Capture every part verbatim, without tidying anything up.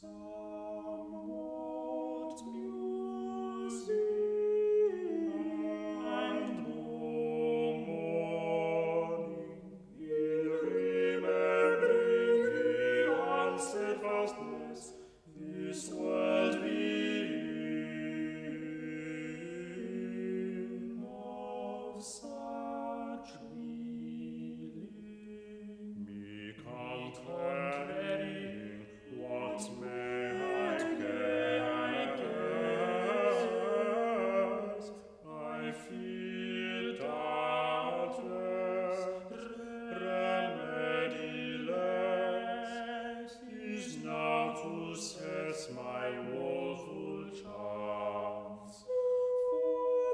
Somewhat music and more mourning in remembering the unsteadfastness this world being of such reeling, me contrarying what may I guess. I feel doubtless remediless is now to cess my woeful chance. For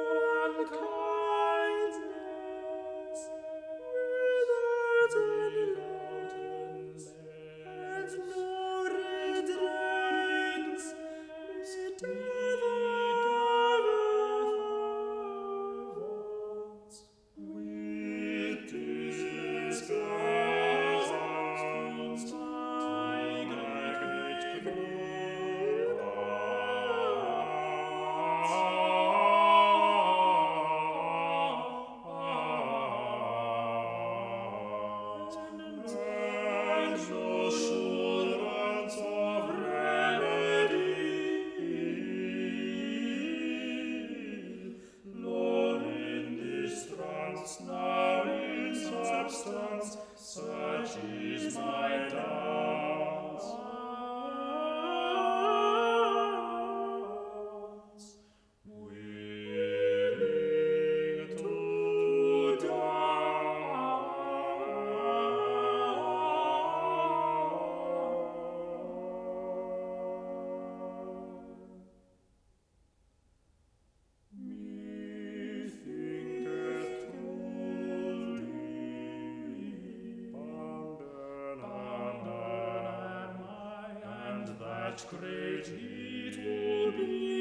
unkindness without any loudness and no redress misdemeanors with disgust my great grievance and no assurance of remedy, Lord, in this trance, now in substance, such is my dance. Willing to die. Methinketh truly bounden am I, and that great heat will be